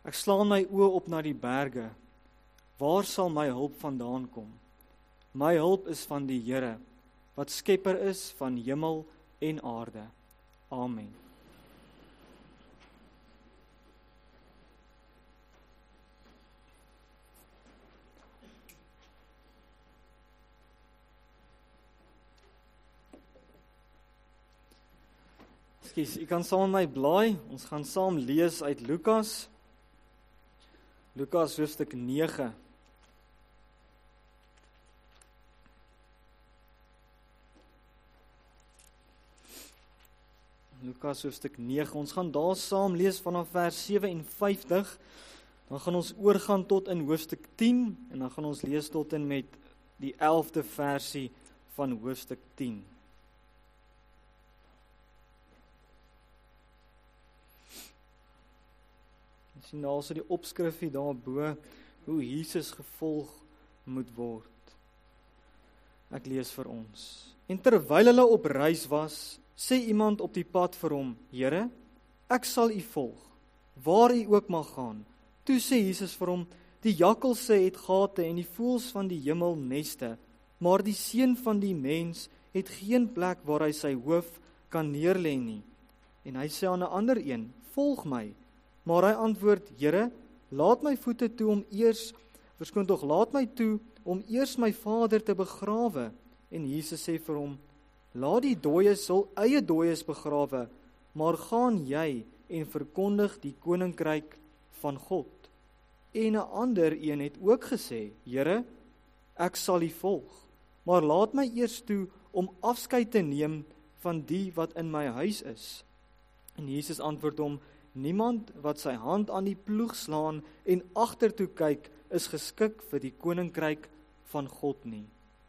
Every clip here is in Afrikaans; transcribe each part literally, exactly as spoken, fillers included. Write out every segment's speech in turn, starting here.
Ek slaan my oë op na die berge. Waar sal my hulp vandaan kom? My hulp is van die Here, wat skepper is van hemel en aarde. Amen. Ekskuus, u kan saam met my blaai. Ons gaan saam lees uit Lukas. Lukas hoofstuk nege. Lukas hoofstuk nege. Ons gaan daar saam lees vanaf vers sewe en vyftig. Dan gaan ons oorgaan tot in hoofstuk tien en dan gaan ons lees tot en met die elfde versie van hoofstuk tien. Ons sien daar so die opskrifie daarbo hoe Jesus gevolg moet word. Ek lees vir ons. En terwyl hulle op reis was, sê iemand op die pad vir hom: Here, ek sal u volg, waar u ook mag gaan. Toe sê Jesus vir hom: Die jakkalse het gate en die voëls van die hemel neste, maar die seun van die mens het geen plek waar hy sy hoof kan neerlê nie. En hy sê aan 'n ander een: Volg my. Maar hy antwoord: Here, laat my voete toe om eers, verskoon tog, laat my toe om eers my vader te begrawe. En Jesus sê vir hom: Laat die dooies hul eie dooies begrawe, maar gaan jy en verkondig die koninkryk van God. En 'n ander een het ook gesê: Here, ek sal u volg, maar laat my eers toe om afskeid te neem van die wat in my huis is. En Jesus antwoord hom: Niemand wat sy hand aan die ploeg slaan en agtertoe kyk, is geskik vir die koninkryk van God nie.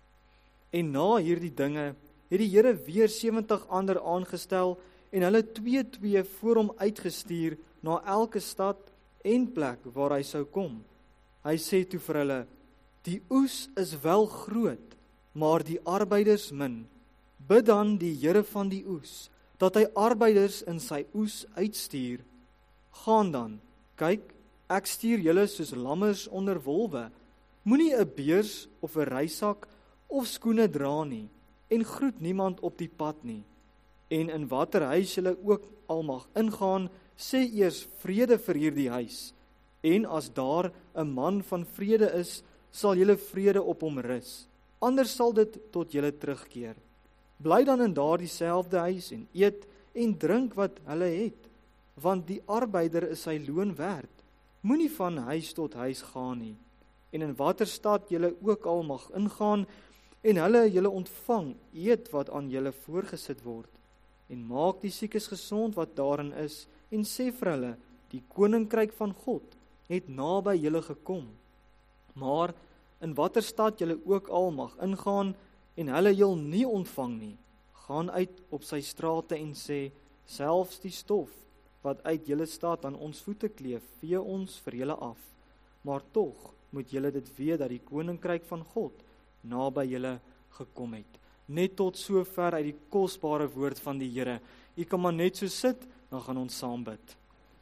En na hierdie dinge het die Here weer sewentig ander aangestel en hulle twee twee voor hom uitgestuur na elke stad en plek waar hy sou kom. Hy sê toe vir hulle: Die oes is wel groot, maar die arbeiders min. Bid dan die Here van die oes, dat hy arbeiders in sy oes uitstuur. Gaan dan, kyk, ek stuur julle soos lammers onder wolwe. Moenie 'n beurs of 'n reisak of skoene dra nie, en groet niemand op die pad nie. En in watter huis julle ook al mag ingaan, sê eers vrede vir hierdie huis. En as daar 'n man van vrede is, sal julle vrede op hom rus. Anders sal dit tot julle terugkeer. Bly dan in daardie selfde huis en eet en drink wat hulle het, want die arbeider is sy loon werd. Moenie van huis tot huis gaan nie. En in watter stad julle ook al mag ingaan, en hulle julle ontvang, eet wat aan julle voorgesit word. En maak die siekes gesond wat daarin is, en sê vir hulle: Die koninkryk van God het naby julle gekom. Maar in watter stad julle ook al mag ingaan, en hulle julle nie ontvang nie, gaan uit op sy strate en sê: Selfs die stof wat uit julle stad aan ons voete kleef, vee ons vir julle af. Maar tog moet julle dit weet dat die koninkryk van God naby julle gekom het. Net tot sover uit die kosbare woord van die Here. U kan maar net so sit, dan gaan ons saam bid.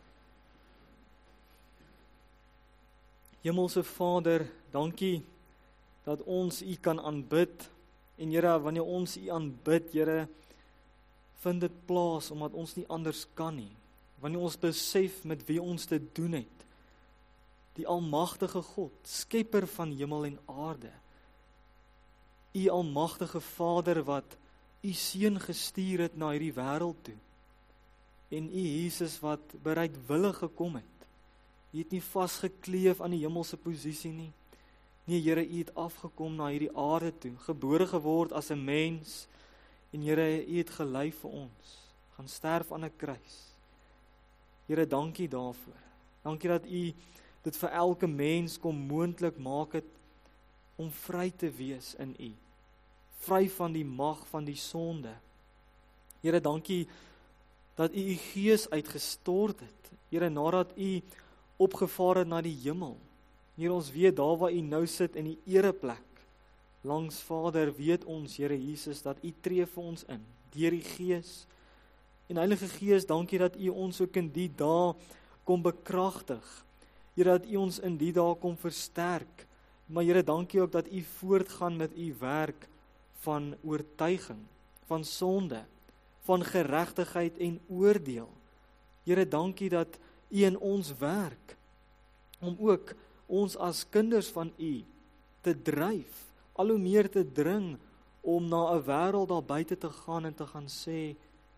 Hemelse Vader, dankie dat ons U kan aanbid. En Here, wanneer ons U aanbid, Here, vind dit plaas omdat ons nie anders kan nie. Wanneer ons besef met wie ons te doen het. Die almagtige God, skepper van hemel en aarde. U almagtige Vader wat U seun gestuur het na hierdie wêreld toe. En U Jesus wat bereidwillig gekom het. U het nie vasgekleef aan die hemelse posisie nie. Nee, Here, U het afgekom na hierdie aarde toe, gebore geword as 'n mens. En Here, U het gelei vir ons, gaan sterf aan 'n kruis. Here, dankie daarvoor. Dankie dat U dit vir elke mens kom moontlik maak het om vry te wees in U. Vry van die mag van die sonde. Here, dankie dat U U Gees uitgestort het. Here, nadat U opgevaar het na die hemel. Here, ons weet daar waar U nou sit in die ereplek, langs Vader, weet ons, Here Jesus, dat U tree vir ons in, deur die Gees. En Heilige Gees, dankie dat U ons ook in die dae kom bekragtig, Here, dat U ons in die dae kom versterk. Maar Here, dankie ook dat U voortgaan met U werk van oortuiging, van sonde, van geregtigheid en oordeel. Here, dankie dat U in ons werk, om ook ons as kinders van U te dryf, al hoe meer te dring, om na 'n wêreld daar buite te gaan en te gaan sê,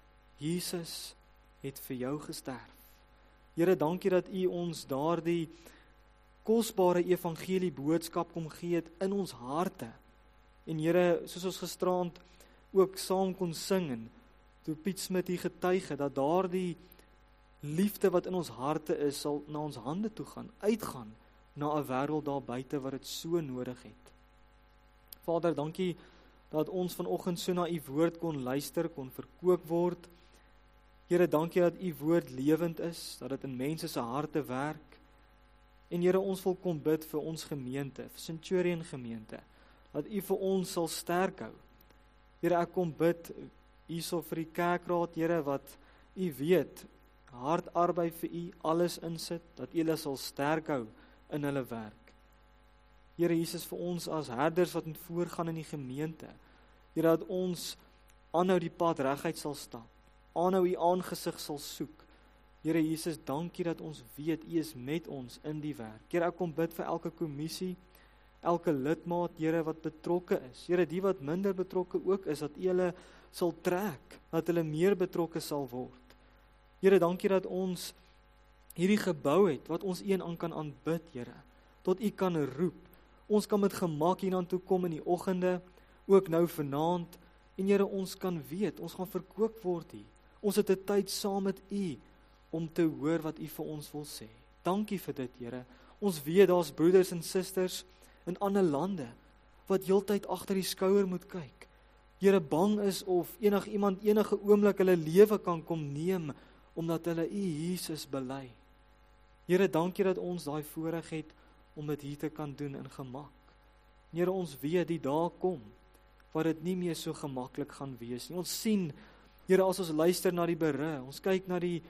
Jesus het vir jou gesterf. Here, dankie dat U ons daardie kosbare evangelie boodskap kom gee het in ons harte. En Here, soos ons gisteraand ook saam kon sing, en toe Piet Smit hier getuig het, dat daardie liefde wat in ons harte is, sal na ons hande toe gaan, uitgaan, na 'n wêreld daar buite wat dit so nodig het. Vader, dankie dat ons vanoggend so na U woord kon luister, kon verkoop word. Here, dankie dat U woord lewend is, dat dit in mense se harte werk. En Here, ons wil kom bid vir ons gemeente, vir Centurion gemeente, dat U vir ons sal sterk hou. Here, ek kom bid hierso vir die kerkraad, Here, wat U weet, hard arbei vir U, alles insit, dat U hulle sal sterk hou in hulle werk. Here Jesus, vir ons as herders wat moet voorgaan in die gemeente, Here, dat ons aanhou die pad reguit sal stap, aanhou U aangesig sal soek. Here Jesus, dankie dat ons weet U is met ons in die werk. Here, ek kom bid vir elke kommissie, elke lidmaat, Here, wat betrokke is. Here, die wat minder betrokke ook is, dat U hulle sal trek, dat hulle meer betrokke sal word. Here, dankie dat ons hierdie gebou het, wat ons een aan kan aanbid, Here, tot U kan roep. Ons kan met gemak hiernatoe kom in die oggende, ook nou vanaand, en Here, ons kan weet, ons gaan verkoop word hier. Ons het 'n tyd saam met U, om te hoor wat U vir ons wil sê. Dankie vir dit, Here. Ons weet, daar's broeders en susters in ander lande, wat heeltyd agter die skouer moet kyk. Here, bang is of enig iemand enige oomblik hulle lewe kan kom neem, omdat hulle U Jesus bely. Here, dankie dat ons daai voorreg het, om dit hier te kan doen in gemak. Here, ons weet die dae kom, waar dit nie meer so gemaklik gaan wees nie. Ons sien, Here, as ons luister na die berig, ons kyk na die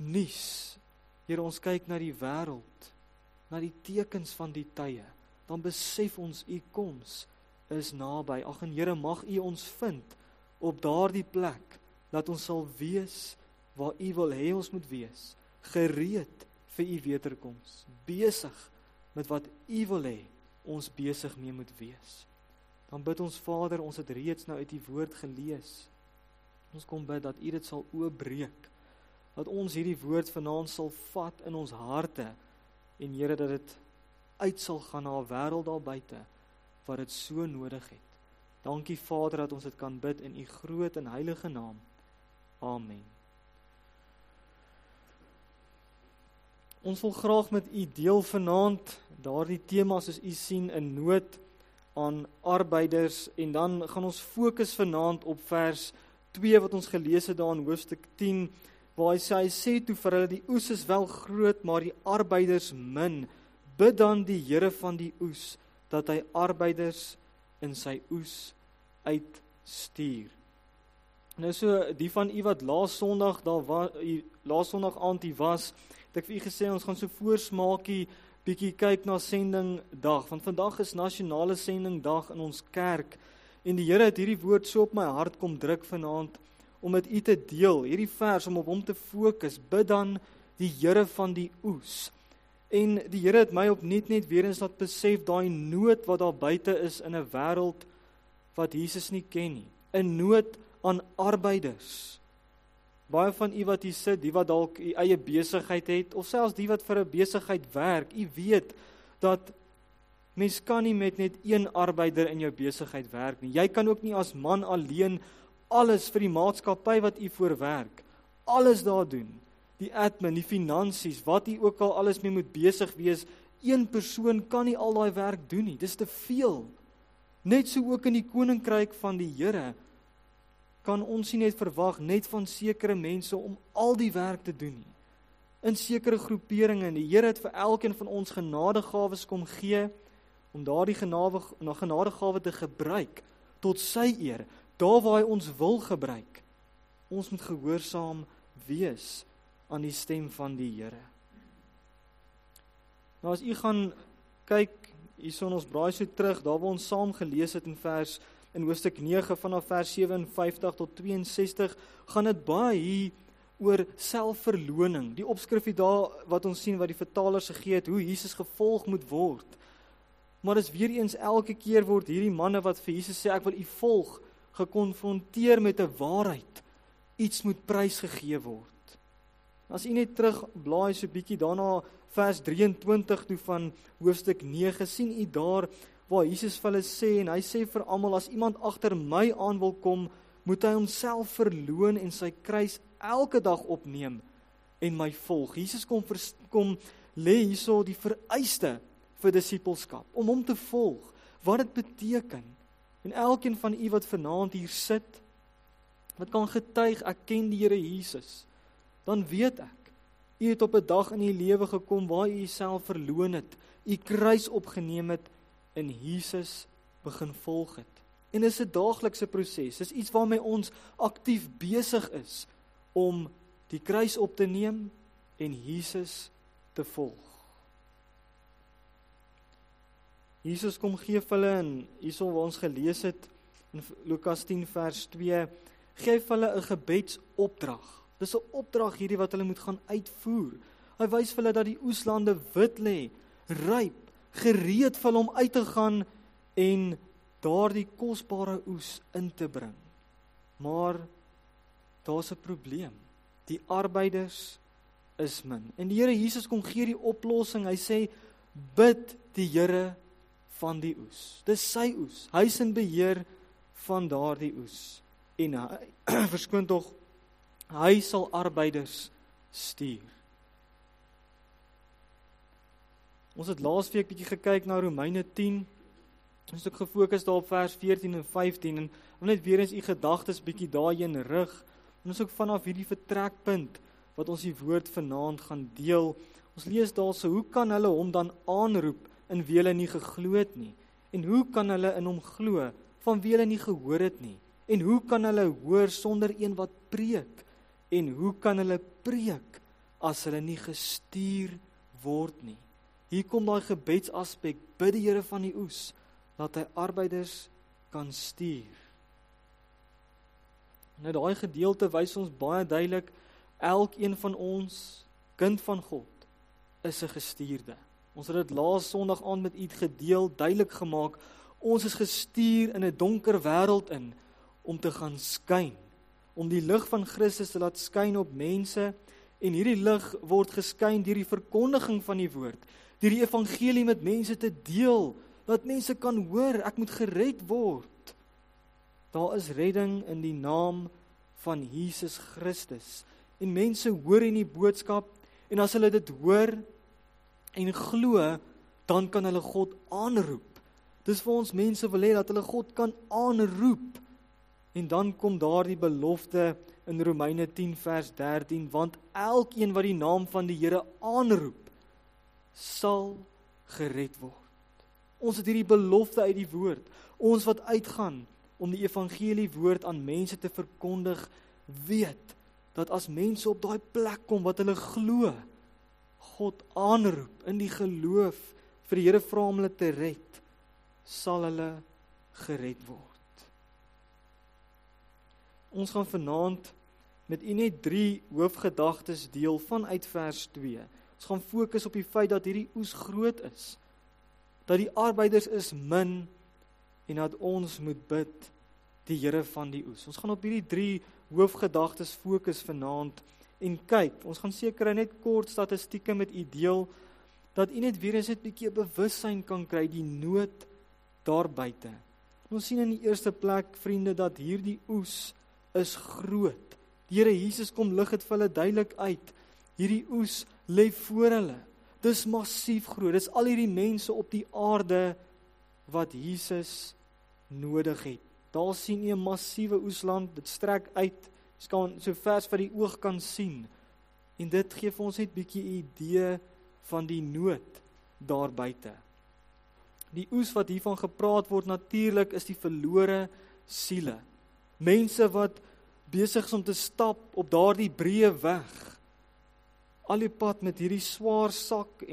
nuus, Here, ons kyk na die wêreld, na die tekens van die tye, dan besef ons U koms is naby. Ag en Here, mag U ons vind op daardie plek, dat ons sal wees waar U wil hê ons moet wees, gereed vir U wederkoms, besig met wat U wil hê ons besig mee moet wees. Dan bid ons Vader, ons het reeds nou uit die woord gelees. Ons kom bid dat U dit sal oopbreek, dat ons hierdie woord vanaand sal vat in ons harte, en Here, dat dit uit sal gaan na 'n wêreld daar buite, wat dit so nodig het. Dankie Vader, dat ons dit kan bid in U groot en heilige naam. Amen. Ons wil graag met U deel vanaand, daardie tema soos U sien, in nood aan arbeiders, en dan gaan ons fokus vanaand op vers twee wat ons gelees het daar in hoofstuk tien, waar hy sê, hy sê toe vir hulle, die oes is wel groot, maar die arbeiders min. Bid dan die Here van die oes, dat hy arbeiders in sy oes uitstuur. Nou so, die van u wat laas Sondag, daar was, laas Sondag aand hier was, het ek vir u gesê, ons gaan so voorsmaakie, bietjie kyk na sendingdag, want vandag is nasionale sendingdag in ons kerk, en die Here het hierdie woord so op my hart kom druk vanaand, om met u te deel, hierdie vers, om op hom te fokus, bid dan die Here van die oes. En die Here het my opnuut net weer eens laat besef, daai nood wat daar buite is in 'n wêreld wat Jesus nie ken nie. 'n Nood aan arbeiders. Baie van u wat hier sit, die wat dalk u eie besigheid het, of selfs die wat vir 'n besigheid werk, u weet dat mens kan nie met net een arbeider in jou besigheid werk nie. Jy kan ook nie as man alleen alles vir die maatskappy wat u voor werk, alles daar doen. Die admin, die finansies, wat u ook al alles mee moet besig wees, een persoon kan nie al daai werk doen nie, dis te veel. Net so ook in die koninkryk van die Here, kan ons nie net verwag, net van sekere mense om al die werk te doen nie. In sekere groeperinge, en die Here het vir elkeen van ons genadegawes kom gee, om daardie genade, genadegawe te gebruik, tot sy eer, daar waar hy ons wil gebruik. Ons moet gehoorsaam wees aan die stem van die Here. Nou as u gaan kyk, hierso in ons braai so terug, daar waar ons saam gelees het in vers, in hoofstuk nege, vanaf vers vyf ses vyf tot twee ses, gaan dit baie hier oor selfverloning. Die opskrifie daar, wat ons sien, wat die vertalers gegee het, hoe Jesus gevolg moet word. Maar dis weer eens, elke keer word hierdie manne wat vir Jesus sê, ek wil u volg, gekonfronteer met 'n waarheid. Iets moet prysgegee word. As u net terug blaai so bietjie daarna vers drieëntwintig toe van hoofstuk nege, sien u daar waar Jesus vir hulle sê, en hy sê vir almal, as iemand agter my aan wil kom, moet hy homself verloon en sy kruis elke dag opneem en my volg. Jesus kom, vers, kom lê hierso die vereiste vir disippelskap, om hom te volg, wat dit beteken. En elkeen van u wat vanaand hier sit, wat kan getuig, ek ken die Here Jesus, dan weet ek, u het op 'n dag in u lewe gekom waar u jouself verloon het, u kruis opgeneem het en Jesus begin volg het. En dit is 'n daaglikse proses, dit is iets waarmee ons aktief besig is om die kruis op te neem en Jesus te volg. Jesus kom gee vir hulle, en hierso waar ons gelees het, in Lukas tien vers twee, gee vir hulle 'n gebedsopdrag. Dis 'n opdrag hierdie wat hulle moet gaan uitvoer. Hy wys vir hulle dat die oeslande wit lê, ryp, gereed vir hulle om uit te gaan en daardie kosbare oes in te bring. Maar daar's 'n probleem. Die arbeiders is min. En die Here Jesus kom gee die oplossing. Hy sê, bid die Here van die oes. Dis sy oes. Hy is in beheer van daardie oes. En hy, verskoon tog, hy sal arbeiders stuur. Ons het laasweek bietjie gekyk na Romeine tien. Ons het ook gefokus daar op vers veertien en vyftien, en om net weer eens u gedagtes bietjie daarheen rig. En ons ook vanaf hierdie vertrekpunt, wat ons die woord vanaand gaan deel. Ons lees daar so, hoe kan hulle hom dan aanroep, in wie hulle nie geglo het nie? En hoe kan hulle in hom glo, van wie hulle nie gehoor het nie? En hoe kan hulle hoor sonder een wat preek? En hoe kan hulle preek, as hulle nie gestuur word nie? Hier kom daai gebedsaspek, bid die Here van die oes, dat hy arbeiders kan stuur. Nou daai gedeelte wys ons baie duidelik, elkeen van ons, kind van God, is 'n gestuurde. Ons het dit laas Sondag aand met u gedeel, duidelik gemaak, ons is gestuur in 'n donker wêreld in, om te gaan skyn, om die lig van Christus te laat skyn op mense, en hierdie lig word geskyn deur die verkondiging van die woord, deur die evangelie met mense te deel, dat mense kan hoor, ek moet gered word. Daar is redding in die naam van Jesus Christus, en mense hoor in die boodskap, en as hulle dit hoor, en glo, dan kan hulle God aanroep. Dis vir ons mense wil hê, dat hulle God kan aanroep, en dan kom daar die belofte in Romeine tien vers dertien, want elkeen wat die naam van die Here aanroep, sal gered word. Ons het hierdie belofte uit die woord, ons wat uitgaan, om die evangelie woord aan mense te verkondig, weet, dat as mense op daai plek kom, wat hulle glo, God aanroep, in die geloof, vir die Here vra om hulle te red, sal hulle gered word. Ons gaan vanaand met u net drie hoofgedagtes deel vanuit vers twee. Ons gaan fokus op die feit dat hierdie oes groot is, dat die arbeiders is min, en dat ons moet bid die Here van die oes. Ons gaan op hierdie drie hoofgedagtes fokus vanaand, en kyk, ons gaan seker net kort statistieke met u deel, dat u net weer eens net 'n bietjie bewussyn kan kry, die nood daar buite. Ons sien in die eerste plek, vriende, dat hierdie oes is groot. Die Here Jesus kom lig dit vir hulle duidelik uit. Hierdie oes lê voor hulle. Dis massief groot. Dis al hierdie mense op die aarde wat Jesus nodig het. Daar sien jy 'n massiewe oesland, dit strek uit, jy kan so vers wat die oog kan sien. En dit gee vir ons net bietjie 'n idee van die nood daar buite. Die oes wat hiervan gepraat word natuurlik is die verlore siele. Mense wat besig is om te stap op daardie breë weg. Al die pad met hierdie swaar sak en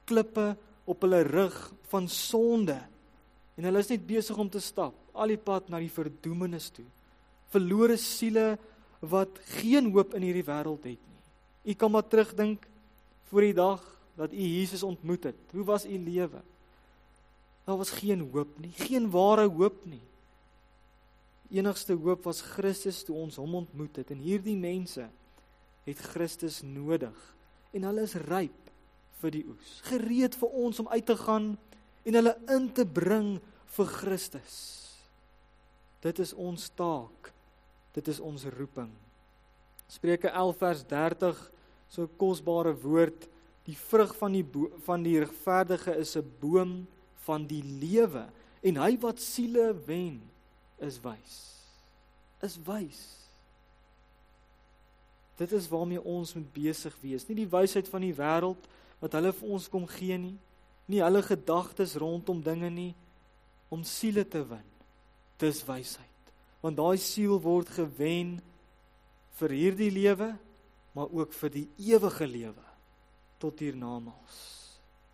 klippe op hulle rug van sonde. En hulle is net besig om te stap, al die pad na die verdoemenis toe. Verlore siele wat geen hoop in hierdie wêreld het nie. U kan maar terugdink voor die dag dat u Jesus ontmoet het. Hoe was u lewe? Daar was geen hoop nie, geen ware hoop nie. Enigste hoop was Christus toe ons hom ontmoet het. En hierdie mense het Christus nodig. En hulle is ryp vir die oes. Gereed vir ons om uit te gaan en hulle in te bring vir Christus. Dit is ons taak. Dit is ons roeping. Spreuke elf vers dertig, so 'n kosbare woord. Die vrug van die, bo- van die regverdige is 'n boom van die lewe. En hy wat siele wen, is wys. Is wys. Dit is waarmee ons moet besig wees. Nie die wysheid van die wêreld, wat hulle vir ons kom gee nie. Nie hulle gedagtes rondom dinge nie. Om siele te win. Dis wysheid. Want daai siel word gewen vir hierdie lewe, maar ook vir die ewige lewe, tot hiernamaals.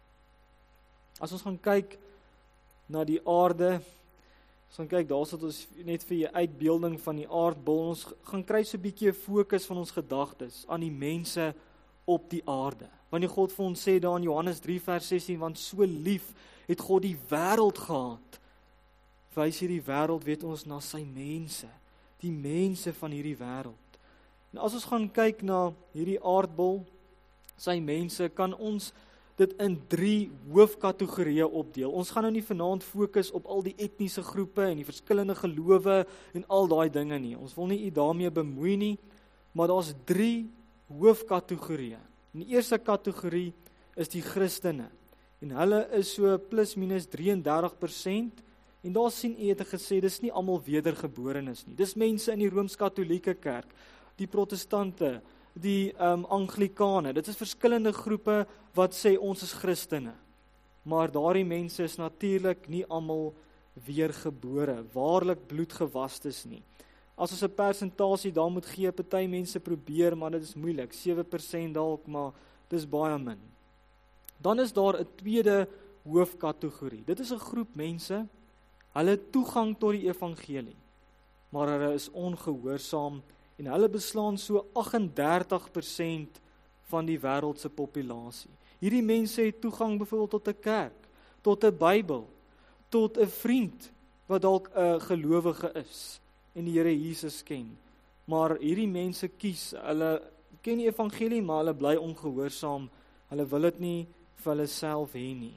As ons gaan kyk na die aarde, as ons gaan kyk, daar sit ons net vir 'n uitbeelding van die aardbol, ons gaan kry so 'n bietjie 'n fokus van ons gedagtes aan die mense op die aarde. Wanneer God vir ons sê daar in Johannes drie vers sestien, want so lief het God die wêreld gehad, wys hierdie wêreld, weet ons, na sy mense, die mense van hierdie wêreld. En as ons gaan kyk na hierdie aardbol, sy mense, kan ons dit in drie hoofkategorieë opdeel. Ons gaan nou nie vanaand fokus op al die etniese groepe en die verskillende gelowe en al daai dinge nie. Ons wil nie u daarmee bemoei nie, maar daar's drie hoofkategorieë. En die eerste kategorie is die Christene. En hulle is so plus minus drie en dertig persent. En daar sien u het gesê, dis nie almal wedergeborenes nie. Dis mense in die Rooms-Katolieke Kerk, die Protestante, die um, Anglikane. Dit is verskillende groepe wat sê ons is Christene. Maar daardie mense is natuurlik nie almal weergebore, waarlik bloedgewastes nie. As ons 'n persentasie daar moet gee, party mense probeer, maar dit is moeilik, sewe persent dalk, maar dis baie min. Dan is daar 'n tweede hoofkategorie. Dit is 'n groep mense, hulle het toegang tot die evangelie, maar hulle is ongehoorsaam en hulle beslaan so agt en dertig persent van die wêreldse populasie. Hierdie mense het toegang byvoorbeeld tot 'n kerk, tot 'n Bybel, tot 'n vriend wat dalk 'n gelowige is en die Here Jesus ken. Maar hierdie mense kies, hulle ken die evangelie, maar hulle bly ongehoorsaam. Hulle wil dit nie vir hulle self hê nie.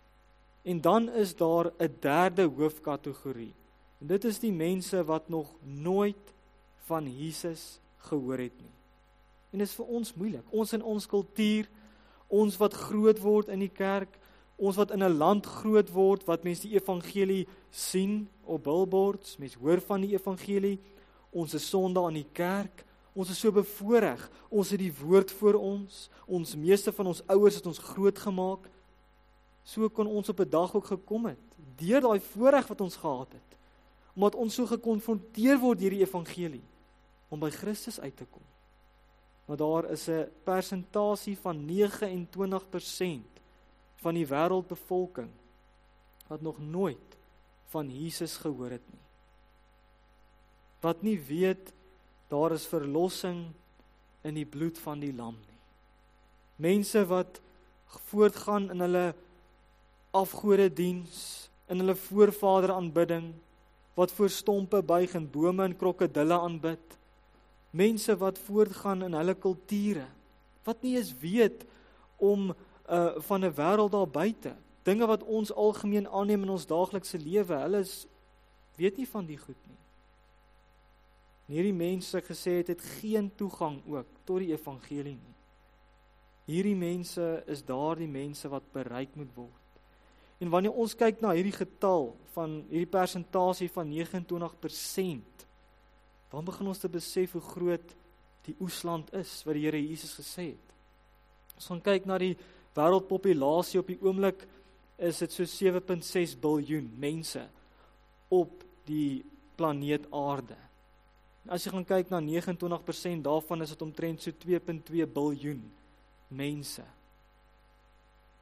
En dan is daar 'n derde hoofkategorie. En dit is die mense wat nog nooit van Jesus gehoor het nie. En dit is vir ons moeilik. Ons in ons kultuur, ons wat groot word in die kerk, ons wat in 'n land groot word, wat mense die evangelie sien op billboards, mense hoor van die evangelie, ons is Sondag in die kerk, ons is so bevoorreg, ons het die woord voor ons, ons meeste van ons ouers het ons groot gemaak, so kon ons op 'n dag ook gekom het, deur daai voorreg wat ons gehad het, omdat ons so gekonfronteer word deur die evangelie, om by Christus uit te kom. Maar daar is 'n persentasie van nege en twintig persent van die wêreldbevolking wat nog nooit van Jesus gehoor het nie. Wat nie weet, daar is verlossing in die bloed van die lam nie. Mense wat voortgaan in hulle afgodediens, in hulle voorvader aanbidding, wat voor stompe buig en bome en krokodille aanbid, mense wat voortgaan in hulle kulture, wat nie eens weet om uh, van 'n wêreld daar buite, dinge wat ons algemeen aanneem in ons daaglikse lewe, hulle is, weet nie van die goed nie. En hierdie mense gesê het, het geen toegang ook tot die evangelie nie. Hierdie mense is daardie mense wat bereik moet word. En wanneer ons kyk na hierdie getal van hierdie persentasie van nege en twintig persent, dan begin ons te besef hoe groot die oesland is wat die Here Jesus gesê het. As ons kyk na die wêreldpopulasie op die oomblik, is dit so sewe komma ses biljoen mense op die planeet Aarde. As jy gaan kyk na nege en twintig persent daarvan, is dit omtrent so twee komma twee biljoen mense.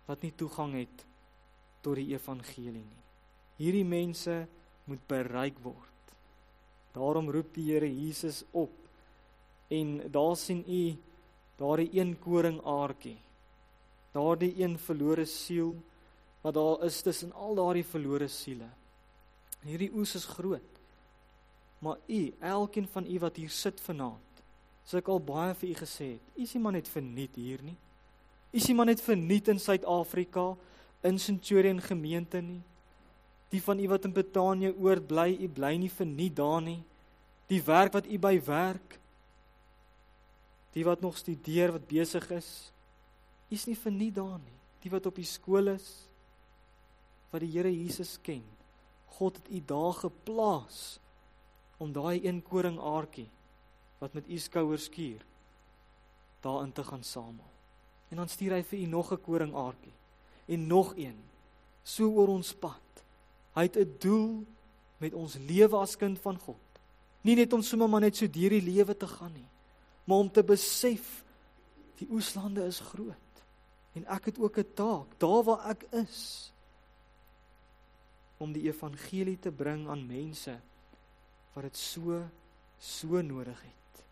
wat nie toegang het tot die evangelie nie. Hierdie mense moet bereik word. Daarom roep die Here Jesus op, en daar sien u daardie een koringaartjie, daardie een verlore siel, wat daar is tussen al daardie verlore siele. Hierdie oes is groot, maar u, elkeen van u wat hier sit vanaand, soos ek al baie vir u gesê het, u is nie maar net verniet hier nie, u is nie maar net verniet in Suid-Afrika, in Centurion gemeente nie, die van u wat in Betanië oord bly, u bly nie verniet daar nie, die werk wat u by werk, die wat nog studeer, wat besig is, u is nie verniet daar nie, die wat op die skool is, wat die Here Jesus ken, God het u daar geplaas, om daai een koringaartjie, wat met u skouers skuur, daarin te gaan samel. En dan stuur hy vir u nog 'n koringaartjie, en nog een, so oor ons pad. Hy het 'n doel met ons lewe as kind van God. Nie net om sommer maar net so deur die lewe te gaan nie, maar om te besef, die oeslande is groot, en ek het ook 'n taak, daar waar ek is, om die evangelie te bring aan mense, wat het so, so nodig het.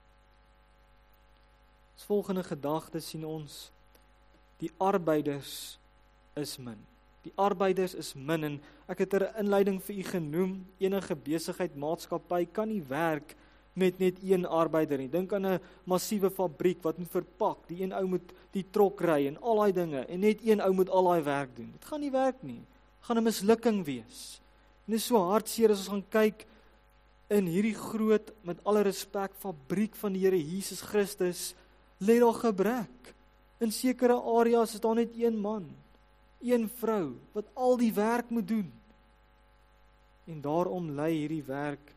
As volgende gedagte sien ons, die arbeiders is min. Die arbeiders is min, en ek het 'n inleiding vir u genoem, enige besigheid, maatskappy kan nie werk met net een arbeider nie. Dink aan 'n massiewe fabriek wat moet verpak, die een ou moet die trok ry en al daai dinge, en net een ou moet al daai werk doen. Dit gaan nie werk nie, dit gaan 'n mislukking wees. En dit is so hartseer as ons gaan kyk in hierdie groot, met alle respek, fabriek van die Here Jesus Christus, lê daar gebrek. In sekere areas is daar net een man, een vrou, wat al die werk moet doen. En daarom lei hierdie werk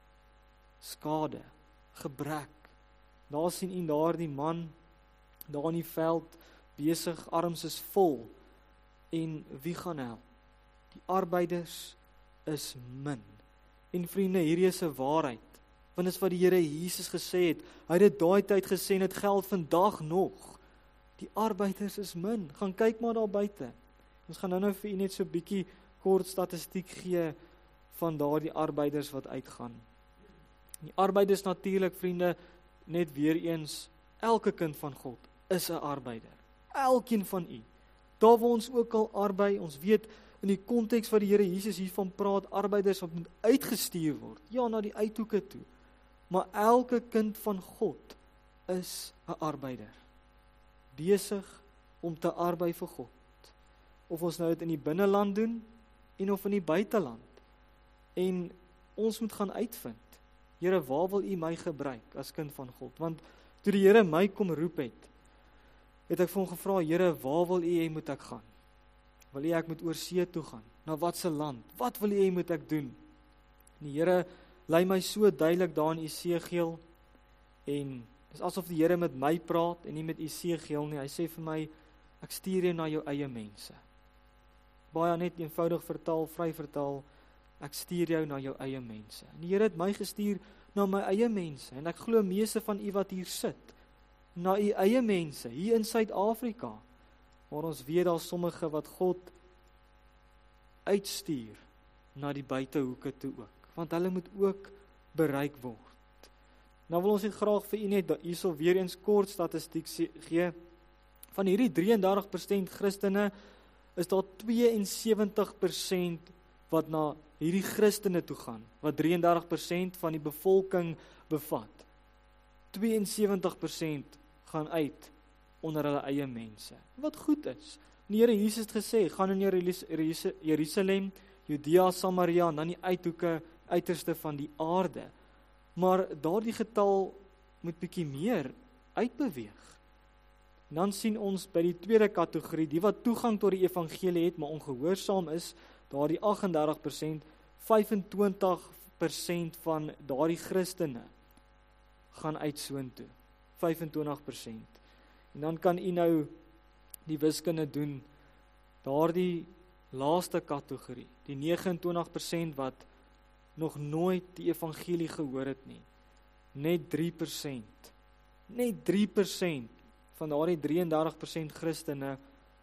skade, gebrek. Daar sien u daardie man, daar in die veld, besig, arms is vol, en wie gaan help? Die arbeiders is min. En vriende, hierdie is 'n waarheid, want dit is wat die Here Jesus gesê het, hy het dit daai tyd gesê, en dit geld vandag nog. Die arbeiders is min, gaan kyk maar daar buite. Ons gaan nou nou vir u net so 'n bietjie kort statistiek gee van daardie arbeiders wat uitgaan. Die arbeiders natuurlik, vriende, net weer eens, elke kind van God is 'n arbeider. Elkeen van u. Daar waar ons ook al arbei, ons weet in die konteks wat die Here Jesus hiervan praat, arbeiders wat moet uitgestuur word, ja, na die uithoeke toe. Maar elke kind van God is 'n arbeider, besig om te arbei vir God. Of ons nou dit in die binneland doen, en of in die buiteland. En ons moet gaan uitvind, Here, waar wil u my gebruik as kind van God? Want toe die Here my kom roep het, het ek vir hom gevra, Here, waar wil u hê moet ek gaan? Wil u ek moet oor see toe gaan? Na watse land? Wat wil u hê moet ek doen? En die Here lei my so duidelik daar in Esegiel, en dis asof die Here met my praat, en nie met Esegiel nie. Hy sê vir my, ek stuur jou na jou eie mense. Baie net eenvoudig vertaal, vry vertaal, ek stuur jou na jou eie mense. En die Here het my gestuur na my eie mense, en ek glo meeste van u wat hier sit, na u eie mense, hier in Suid-Afrika, maar ons weet daar sommige wat God uitstuur na die buitehoeke toe ook, want hulle moet ook bereik word. Nou wil ons net graag vir u net hierso weer eens kort statistiek gee. Van hierdie drie en dertig persent Christene is daar twee en sewentig persent wat na hierdie Christene toe gaan, wat drie en dertig persent van die bevolking bevat. twee en sewentig persent gaan uit onder hulle eie mense, wat goed is. Die Here Jesus het gesê, gaan in Jerusalem, Judea, Samaria, en dan die uithoeke, uiterste van die aarde. Maar daardie getal moet bietjie meer uitbeweeg. En dan sien ons by die tweede kategorie, die wat toegang tot die evangelie het, maar ongehoorsaam is, daardie agt en dertig persent, vyf en twintig persent van daardie Christene gaan uit soontoe, vyf en twintig persent. En dan kan u nou die wiskunde doen, daardie laaste kategorie, die nege en twintig persent wat nog nooit die evangelie gehoor het nie, net drie persent, net drie persent van daardie drie en dertig persent Christene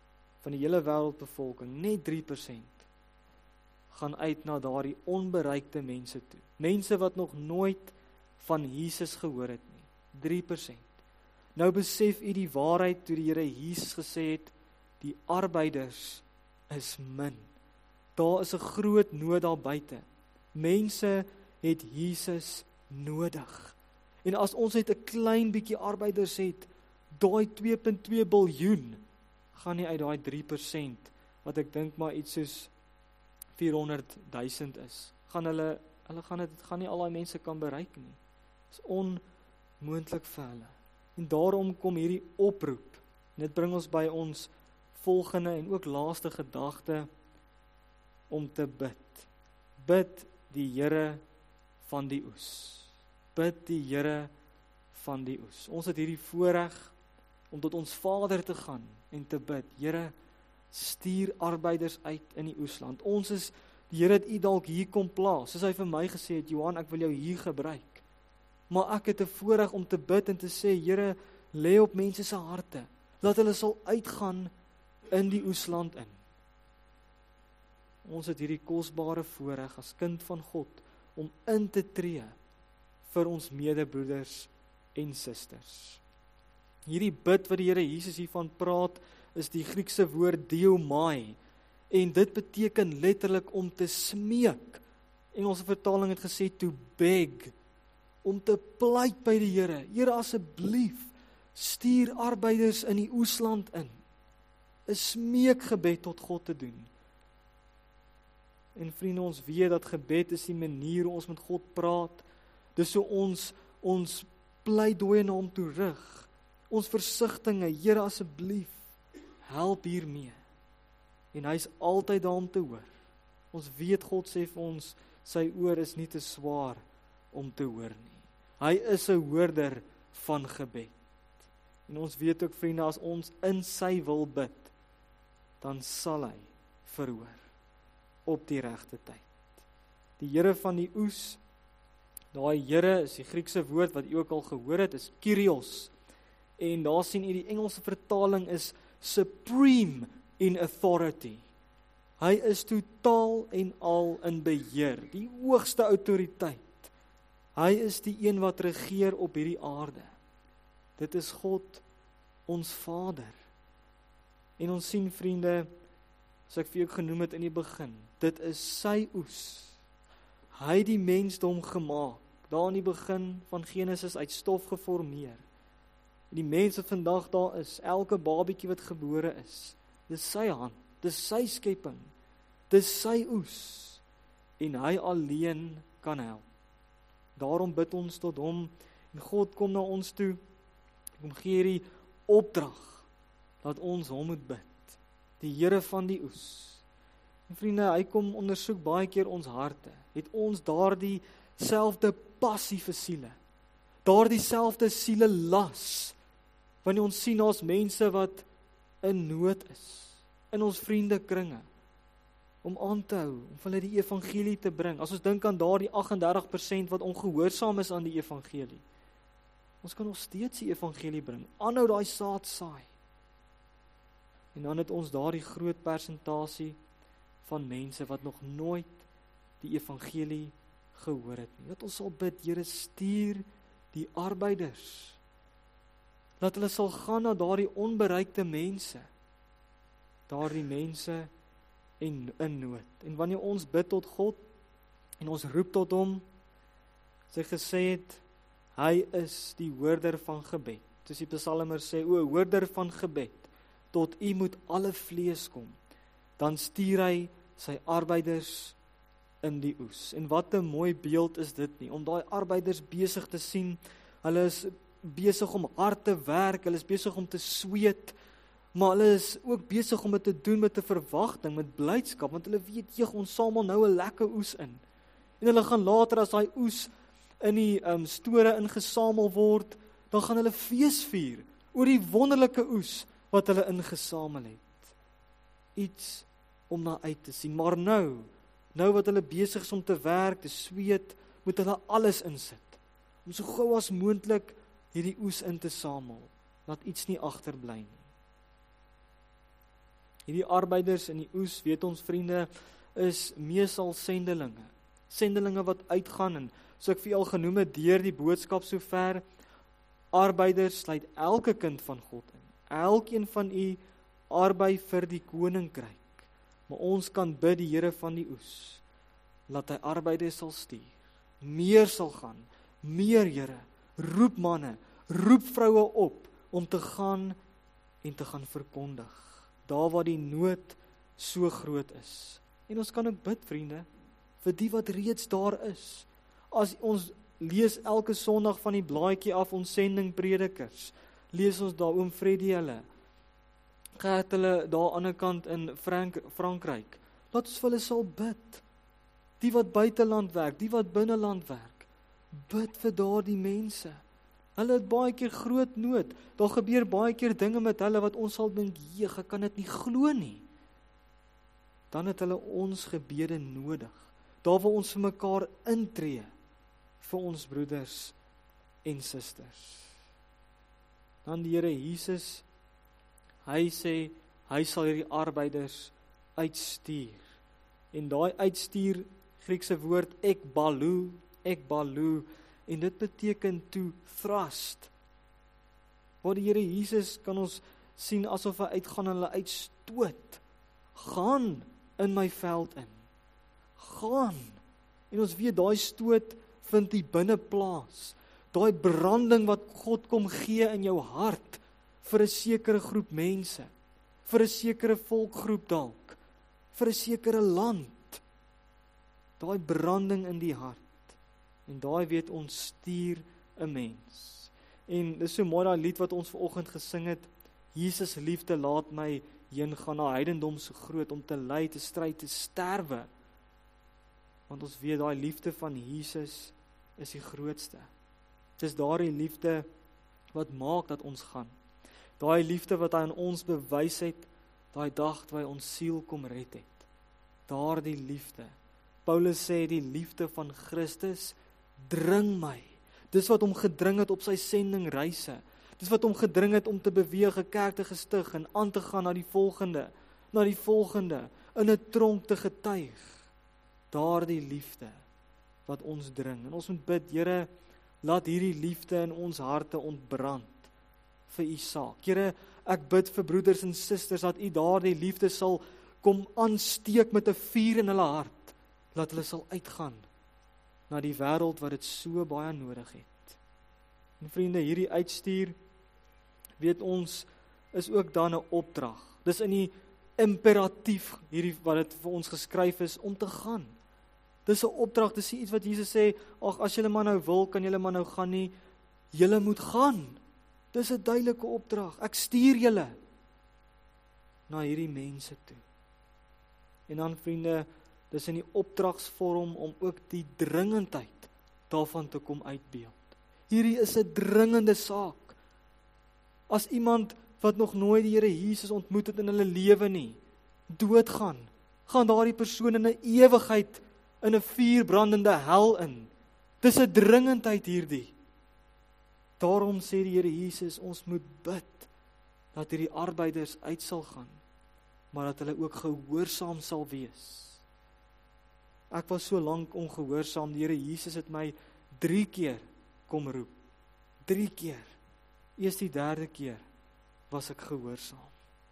van die hele wêreldbevolking, net drie persent, gaan uit na daardie onbereikte mense toe. Mense wat nog nooit van Jesus gehoor het nie. drie persent. Nou besef u die waarheid toe die Here Jesus gesê het, die arbeiders is min. Daar is 'n groot nood daar buite. Mense het Jesus nodig. En as ons net 'n klein bietjie arbeiders het, daai twee komma twee biljoen gaan nie uit daai drie persent wat ek dink maar iets soos vierhonderd duisend is. Gaan hulle hulle gaan dit gaan nie al daai mense kan bereik nie. Dit is onmoontlik vir hulle. En daarom kom hierdie oproep. Dit bring ons by ons volgende en ook laaste gedagte om te bid. Bid die Here van die oes. Bid die Here van die oes. Ons het hierdie voorreg om tot ons Vader te gaan en te bid. Here, stuur arbeiders uit in die oesland. Ons is, die Here het u dalk hier kom plaas. Soos hy vir my gesê het, Johan, ek wil jou hier gebruik. Maar ek het 'n voorreg om te bid en te sê, Here, lê op mense se harte, dat hulle sal uitgaan in die oesland in. Ons het hierdie kosbare voorreg as kind van God om in te tree vir ons medebroeders en susters. Hierdie bid wat die Here Jesus hiervan praat, is die Griekse woord diomai, en dit beteken letterlik om te smeek. Engelse vertaling het gesê to beg, om te pleit by die Here. Here, asseblief, stuur arbeiders in die oesland in. 'n Smeekgebed tot God te doen. En vriende, ons weet dat gebed is die manier hoe ons met God praat. Dis so ons ons pleidooie na hom toe rig. Ons versigtinge, Here, asseblief, help hiermee. En hy is altyd daar om te hoor. Ons weet God sê vir ons, sy oor is nie te swaar om te hoor nie. Hy is 'n hoorder van gebed. En ons weet ook, vriende, as ons in sy wil bid, dan sal hy verhoor op die regte tyd. Die Here van die oes, daai Here is die Griekse woord wat u ook al gehoor het, is Kyrios. En daar sien u die Engelse vertaling is supreme in authority. Hy is totaal en al in beheer, die hoogste autoriteit. Hy is die een wat regeer op hierdie aarde. Dit is God, ons Vader. En ons sien, vriende, as ek vir jou genoem het in die begin, dit is sy oes. Hy het die mensdom gemaak, daar in die begin van Genesis uit stof geformeer. En die mens wat vandag daar is, elke babietjie wat gebore is, dis sy hand, dis sy skepping, dis sy oes, en hy alleen kan help. Daarom bid ons tot hom, en God kom na ons toe, en gee hierdie opdrag, dat ons hom moet bid, die Here van die oes. En vriende, hy kom ondersoek baie keer ons harte, het ons daardie selfde passie vir siele, daardie selfde siele las, wanneer ons sien ons mense wat in nood is, in ons vriendekringe, om aan te hou, om hulle die evangelie te bring. As ons dink aan daardie agt en dertig persent wat ongehoorsaam is aan die evangelie, ons kan nog steeds die evangelie bring, aanhou daai saad saai. En dan het ons daardie groot persentasie van mense wat nog nooit die evangelie gehoor het nie. Dat ons sal bid, Here, stuur die arbeiders, dat hulle sal gaan na daardie onbereikte mense, daardie mense en in nood. En wanneer ons bid tot God, en ons roep tot hom, sy gesê het, hy is die hoorder van gebed. Soos die psalmer sê, o, hoorder van gebed, tot u moet alle vlees kom, dan stuur hy sy arbeiders in die oes. En wat 'n mooi beeld is dit nie, om daai arbeiders besig te sien, hulle is besig om hard te werk, hulle is besig om te sweet, maar hulle is ook besig om dit te doen met 'n verwagting, met blydskap, want hulle weet, jy, ons samel nou 'n lekker oes in. En hulle gaan later, as daai oes in die um, store ingesamel word, dan gaan hulle fees vier oor die wonderlike oes wat hulle ingesamel het. Iets om na uit te sien. Maar nou, nou wat hulle besig is om te werk, te sweet, moet hulle alles insit, om so gou as moontlik hierdie oes in te samel, laat iets nie agterbly nie. Hierdie arbeiders in die oes, weet ons vriende, is meestal sendelinge. Sendelinge wat uitgaan en so ek vir julle genoem het deur die boodskap sover, arbeiders sluit elke kind van God in. Elkeen van u arbei vir die koninkryk. Maar ons kan bid die Here van die oes, laat hy arbeiders sal stuur. Meer sal gaan, meer Here, roep manne, roep vroue op om te gaan en te gaan verkondig. Daar waar die nood so groot is. En ons kan ook bid, vriende, vir die wat reeds daar is. As ons lees elke Sondag van die blaadjie af ons sendingpredikers, lees ons daar oom Freddie hulle, Gert hulle daar aan die kant in Frank, Frankryk, laat ons vir hulle sal bid. Die wat buiteland werk, die wat binneland werk, bid vir daardie mense. Hulle het baie keer groot nood, daar gebeur baie keer dinge met hulle wat ons sal dink, jeeg, ek kan dit nie glo nie. Dan het hulle ons gebede nodig, daar waar ons vir mekaar intree, vir ons broeders en susters. Dan die Here Jesus, hy sê, hy sal hierdie arbeiders uitstuur. En daai uitstuur, Griekse woord, ekbalou, ekbalou, en dit beteken to thrust. Waar die Here Jesus kan ons sien asof hy uitgaan en hulle uitstoot. Gaan in my veld in. Gaan. En ons weet, daai stoot vind die binne plaas. Daai branding wat God kom gee in jou hart, vir 'n sekere groep mense, vir 'n sekere volkgroep dalk, vir 'n sekere land. Daai branding in die hart. En daai weet ons stuur 'n mens. En dis so mooi daai lied wat ons vanoggend gesing het, Jesus liefde laat my heen gaan na heidendom so groot om te ly, te stry, te sterwe. Want ons weet daai liefde van Jesus is die grootste. Dis daardie liefde wat maak dat ons gaan. Daai liefde wat hy aan ons bewys het, daai dag toe hy ons siel kom red het. Daardie liefde. Paulus sê die liefde van Christus dring my. Dis wat hom gedring het op sy sendingreise. Dis wat hom gedring het om te beweeg, 'n kerk te gestig en aan te gaan na die volgende, na die volgende, in 'n tronk te getuig. Daardie liefde wat ons dring. En ons moet bid, Here, laat hierdie liefde in ons harte ontbrand vir u saak. Here, ek bid vir broeders en susters dat u daardie liefde sal kom aansteek met 'n vuur in hulle hart, laat hulle sal uitgaan na die wêreld wat dit so baie nodig het. En vriende, hierdie uitstuur, weet ons, is ook dan 'n opdrag. Dis in die imperatief hierdie wat dit vir ons geskryf is om te gaan. Dis 'n opdrag, dis iets wat Jesus sê, ag as julle maar nou wil, kan julle maar nou gaan nie. Julle moet gaan. Dis 'n duidelike opdrag. Ek stuur julle na hierdie mense toe. En dan vriende, dis in die opdragsvorm om ook die dringendheid daarvan te kom uitbeeld. Hierdie is 'n dringende saak. As iemand wat nog nooit die Here Jesus ontmoet het in hulle lewe nie, doodgaan, gaan daardie persoon in 'n ewigheid in 'n vuurbrandende hel in. Dis 'n dringendheid hierdie. Daarom sê die Here Jesus, ons moet bid dat hierdie arbeiders uit sal gaan, maar dat hulle ook gehoorsaam sal wees. Ek was so lank ongehoorsaam, die Here Jesus het my drie keer kom roep. Drie keer. Eers die derde keer was ek gehoorsaam.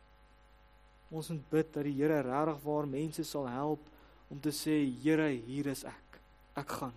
Ons moet bid dat die Here regtig waar mense sal help om te sê, Here, hier is ek. Ek gaan.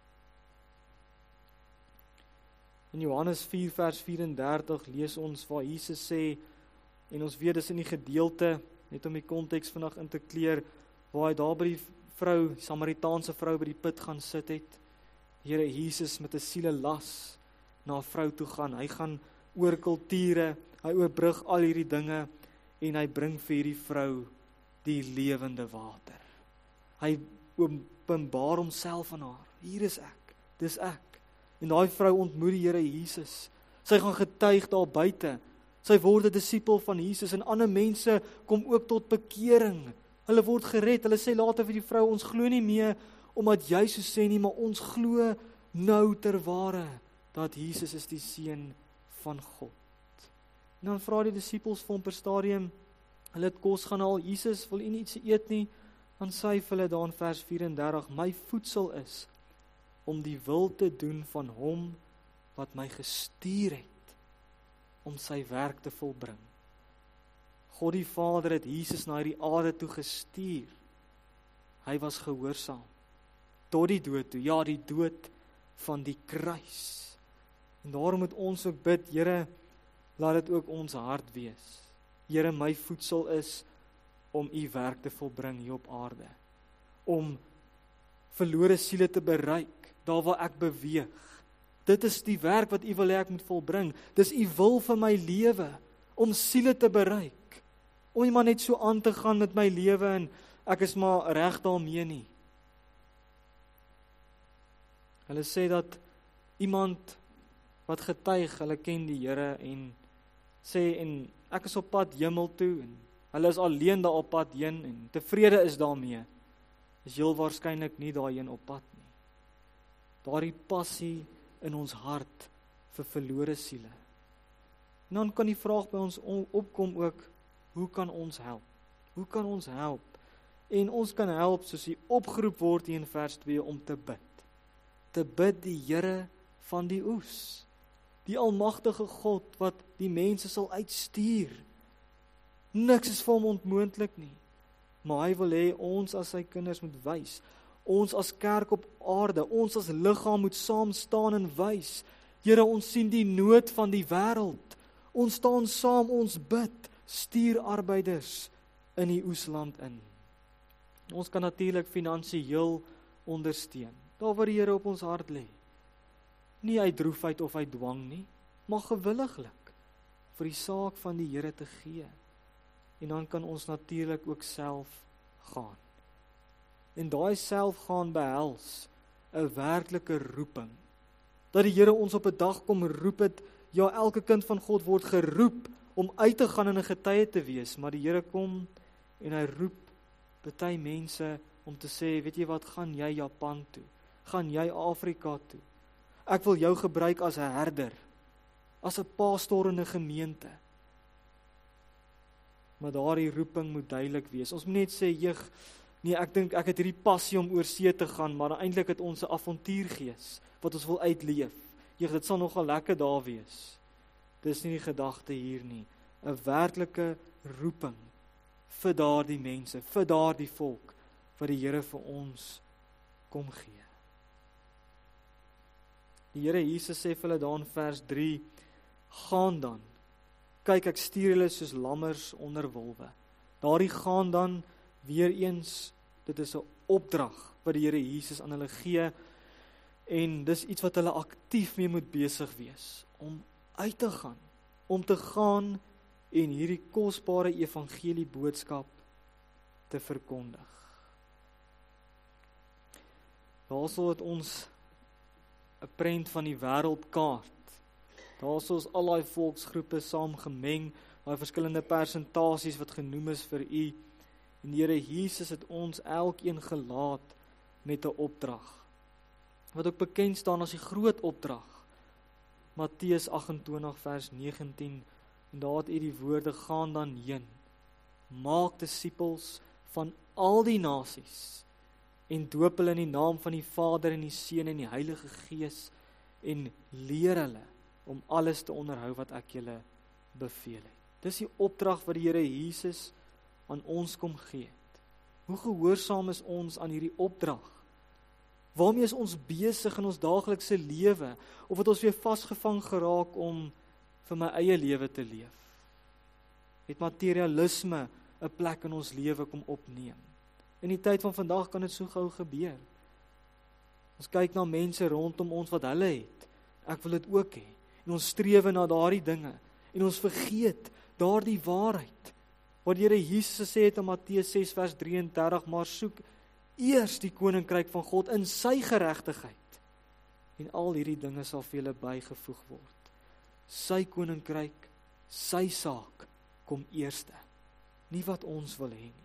In Johannes vier vers vyf-en-dertig lees ons waar Jesus sê, en ons weet dis in die gedeelte, net om die konteks vandag in te kleer, waar hy daar by die vrou, die Samaritaanse vrou by die put gaan sit het, die Here Jesus met 'n siele las na 'n vrou toe gaan. Hy gaan oor kulture, hy oorbrug al hierdie dinge en hy bring vir hierdie vrou die lewende water. Hy openbaar homself aan haar. Hier is ek, dis ek. En daai vrou ontmoet die Here Jesus. Sy gaan getuig daar buite. Sy word 'n disipel van Jesus en ander mense kom ook tot bekering. Hulle word gered. Hulle sê later vir die vrou, ons glo nie meer omdat jy so sê nie, maar ons glo nou ter ware dat Jesus is die seun van God. En dan vra die disippels vir hom per stadium, hulle het kos gaan haal, Jesus, wil u nie iets eet nie? Dan sê hulle daar in vers vyf-en-dertig, my voedsel is om die wil te doen van hom wat my gestuur het, om sy werk te volbring. God die Vader het Jesus na hierdie aarde toe gestuur. Hy was gehoorsaam, tot die dood toe, ja, die dood van die kruis. En daarom moet ons ook bid, Here, laat dit ook ons hart wees. Here, my voedsel is om u werk te volbring hier op aarde, om verlore siele te bereik, daar waar ek beweeg. Dit is die werk wat u wil hê ek moet volbring. Dis u wil vir my lewe, om siele te bereik, om nie maar net so aan te gaan met my lewe en ek is maar reg daarmee nie. Hulle sê dat iemand wat getuig, hulle ken die Here en sê, en ek is op pad hemel toe, en hulle is alleen daar op pad heen, en tevrede is daarmee, is heel waarskynlik nie daarheen op pad nie. Daardie passie in ons hart vir verlore siele. En dan kan die vraag by ons opkom ook, hoe kan ons help? Hoe kan ons help? En ons kan help soos die opgeroep word hier in vers twee om te bid. Te bid die Here van die oes. Die almagtige God wat die mense sal uitstuur. Niks is vir hom onmoontlik nie. Maar hy wil hê ons as sy kinders moet wys. Ons as kerk op aarde, ons as liggaam moet saam staan en wys. Here, ons sien die nood van die wêreld. Ons staan saam, ons bid. Stuur arbeiders in die oesland in. Ons kan natuurlik finansiëel ondersteun. Daar waar die Here op ons hart lê. Nie uit droefheid of uit dwang nie, maar gewilliglik vir die saak van die Here te gee. En dan kan ons natuurlik ook self gaan. En daai self gaan behels 'n werklike roeping. Dat die Here ons op 'n dag kom roep het, ja, elke kind van God word geroep om uit te gaan en 'n getuie te wees, maar die Here kom en hy roep party mense om te sê, weet jy wat, gaan jy Japan toe? Gaan jy Afrika toe? Ek wil jou gebruik as 'n herder, as 'n pastoor in 'n gemeente. Maar daardie roeping moet duidelik wees. Ons moet net sê, jeug, nee, ek dink ek het hierdie passie om oor see te gaan, maar eintlik het ons 'n avontuurgees wat ons wil uitleef. Jeug, dit sal nogal lekker daar wees. Dis nie die gedagte hier nie. 'n Werklike roeping vir daardie mense, vir daardie volk wat die Here vir ons kom gee. Die Here Jesus sê vir hulle daar in vers drie, gaan dan, kyk ek stuur julle soos lammers onder wolwe. Daardie gaan dan, weer eens, dit is 'n opdrag wat die Here Jesus aan hulle gee, en dis iets wat hulle aktief mee moet besig wees, om uit te gaan, om te gaan en hierdie kosbare evangelie boodskap te verkondig. Daarso het ons 'n prent van die wêreldkaart. Daarso is al daai volksgroepe saam gemeng, daai verskillende persentasies wat genoem is vir u. En die Here Jesus het ons elkeen gelaat met 'n opdrag, wat ook bekend staan as die groot opdrag. Matteus agt-en-twintig vers negentien, en daar het u die woorde, gaan dan heen, maak disippels van al die nasies, en doop hulle in die naam van die Vader en die Seun en die Heilige Gees, en leer hulle om alles te onderhou wat ek julle beveel het. Dis die opdrag wat die Here Jesus aan ons kom gee het. Hoe gehoorsaam is ons aan hierdie opdrag? Waarmee is ons besig in ons daaglikse lewe? Of het ons weer vasgevang geraak om vir my eie lewe te leef? Het materialisme 'n plek in ons lewe kom opneem? In die tyd van vandag kan dit so gou gebeur. Ons kyk na mense rondom ons wat hulle het. Ek wil dit ook hê. En ons streef na daardie dinge. En ons vergeet daardie waarheid. Wat die Here Jesus sê het in Matteus ses vers drie en dertig, maar soek eers die koninkryk van God in sy geregtigheid. En al hierdie dinge sal vir julle bygevoeg word. Sy koninkryk, sy saak kom eerste. Nie wat ons wil hê nie.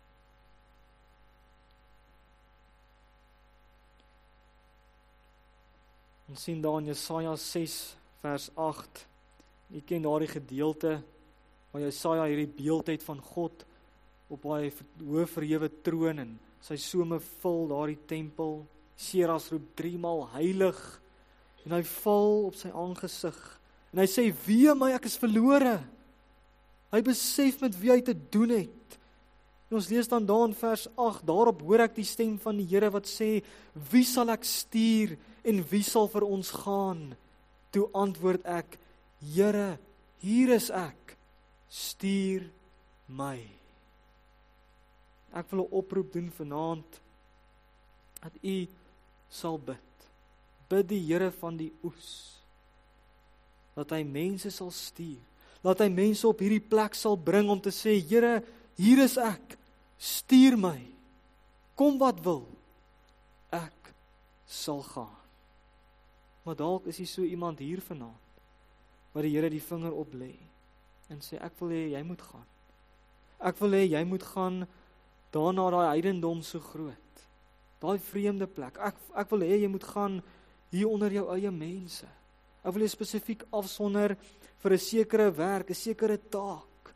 Ons sien daar in Jesaja ses vers agt. U ken daardie gedeelte waar Jesaja hierdie beeld het van God op hy hoë verhewe troon en sy some vul daardie tempel. Seras roep driemaal heilig en hy val op sy aangesig en hy sê, wee my, ek is verlore. Hy besef met wie hy te doen het. En ons lees dan daar in vers agt, daarop hoor ek die stem van die Here wat sê, wie sal ek stuur en wie sal vir ons gaan? Toe antwoord ek, Here, hier is ek, stuur my. Ek wil 'n oproep doen vanaand, dat u sal bid. Bid die Here van die oes, dat hy mense sal stuur, dat hy mense op hierdie plek sal bring om te sê, Here, hier is ek, stuur my, kom wat wil, ek sal gaan. Maar dalk is hier so iemand hier vanaand, waar die Here die vinger op lê, en sê, ek wil hê, jy moet gaan. Ek wil hê, jy moet gaan, daarna daai heidendom so groot, daai vreemde plek, ek, ek wil hê, jy moet gaan, hier onder jou eie mense, ek wil jy spesifiek afsonder, vir 'n sekere werk, 'n sekere taak,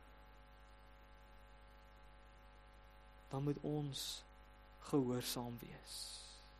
dan moet ons gehoorsaam wees.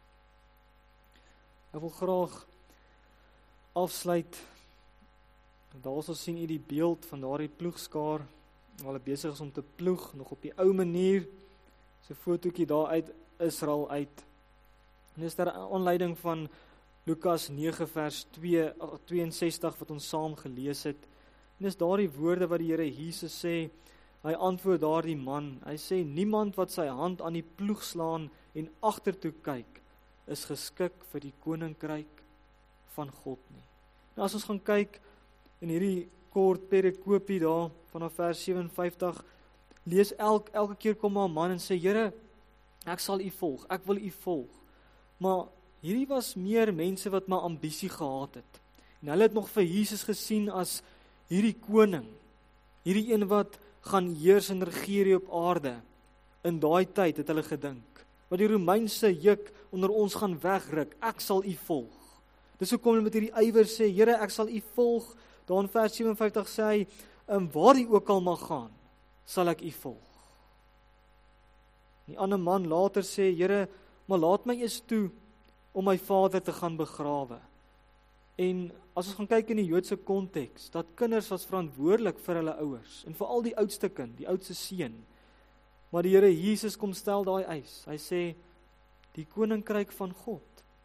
Ek wil graag afsluit, daar sal sien u die beeld van daardie ploegskaar, waar hulle besig is om te ploeg, nog op die ou manier, so 'n fotootjie daar uit Israel uit, en dis daar 'n aanleiding van Lukas nege vers twee, tweeënsestig wat ons saam gelees het, en dis daardie woorde wat die Here Jesus sê, hy antwoord daardie man, hy sê, niemand wat sy hand aan die ploeg slaan en agtertoe kyk, is geskik vir die koninkryk van God nie. Nou as ons gaan kyk, in hierdie kort perikopie daar, vanaf vers vyf sewe vyf, lees elk, elke keer kom maar 'n man en sê, Here, ek sal u volg, ek wil u volg, maar hierdie was meer mense wat maar ambisie gehad het, en hulle het nog vir Jesus gesien as hierdie koning, hierdie een wat gaan heers en regeer hier op aarde. In daai tyd het hulle gedink, wat die Romeinse juk onder ons gaan wegruk, ek sal u volg. Dis hoekom hulle met hierdie ywer sê, Here, ek sal u volg. Daar in vers vyf sewe sê hy, um, waar hy ook al mag gaan, sal ek u volg. Die ander man later sê, Here, maar laat my eers toe om my vader te gaan begrawe. En as ons gaan kyk in die Joodse konteks, dat kinders was verantwoordelik vir hulle ouers, en veral die oudste kind, die oudste seun. Maar die Here Jesus kom stel daai eis. Hy sê, die koninkryk van God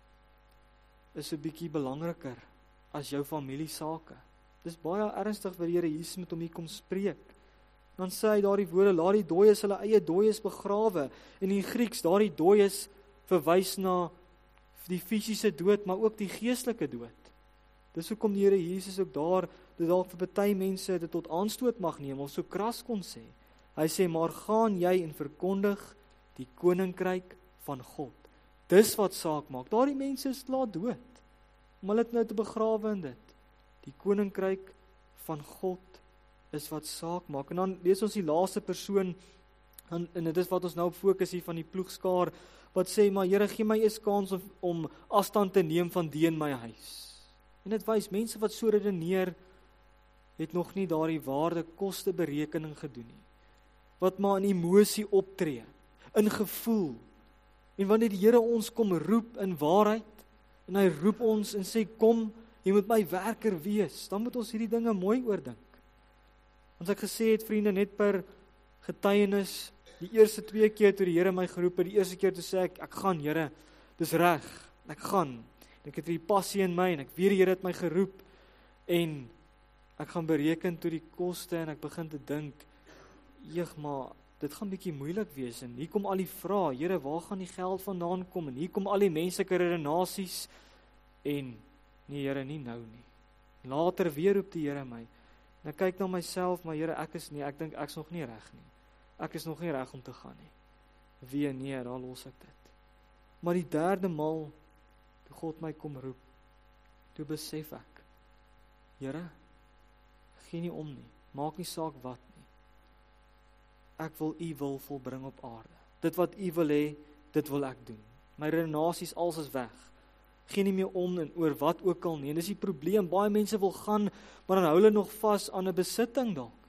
is 'n bietjie belangriker as jou familiesake. Dis baie ernstig wat die Here Jesus met hom hier kom spreek. Dan sê hy daardie woorde, laat die dooies hulle eie dooies begrawe. En in Grieks, daardie dooies verwys na die fisiese dood, maar ook die geestelike dood. Dis hoekom die Here Jesus ook daar, dit dalk vir party mense dit tot aanstoot mag neem, of so kras kon sê. Hy sê, maar gaan jy en verkondig die koninkryk van God. Dis wat saak maak. Daardie mense is laat dood, om hulle nou te begrawe in dit. Die koninkryk van God is wat saak maak. En dan lees ons die laaste persoon, en, en dit is wat ons nou op fokus hier van die ploegskaar, wat sê, maar Here, gee my eers kans om, om afstand te neem van die in my huis. En dit wys, mense wat so redeneer, het nog nie daardie waarde koste berekening gedoen nie. Wat maar in emosie optree, in gevoel. En wanneer die Here ons kom roep in waarheid, en hy roep ons en sê, kom, jy moet my werker wees, dan moet ons hierdie dinge mooi oordink. Want ek gesê het, vriende, net per getuienis, die eerste twee keer toe die Here my geroep het, die eerste keer toe sê ek, ek gaan, Here, dis reg, ek gaan. Ek het die passie in my, en ek weet die Here het my geroep, en ek gaan bereken toe die koste, en ek begin te dink, jeeg, maar, dit gaan bietjie moeilik wees, en hier kom al die vrae, Here, waar gaan die geld vandaan kom, en hier kom al die menslike redenasies, en, nee Here, nie nou nie. Later weer roep die Here my, en ek kyk na myself, maar Here, ek is nie, ek dink ek is nog nie reg nie. Ek is nog nie reg om te gaan nie. Wee, nee, daar los ek dit. Maar die derde maal, toe God my kom roep, toe besef ek, Here, gee nie om nie, maak nie saak wat nie. Ek wil u wil volbring op aarde. Dit wat u wil hê, dit wil ek doen. My redenasies, alles is weg. Geen nie meer om en oor wat ook al nie. En dis die probleem, baie mense wil gaan, maar dan hou hulle nog vas aan 'n besitting dalk.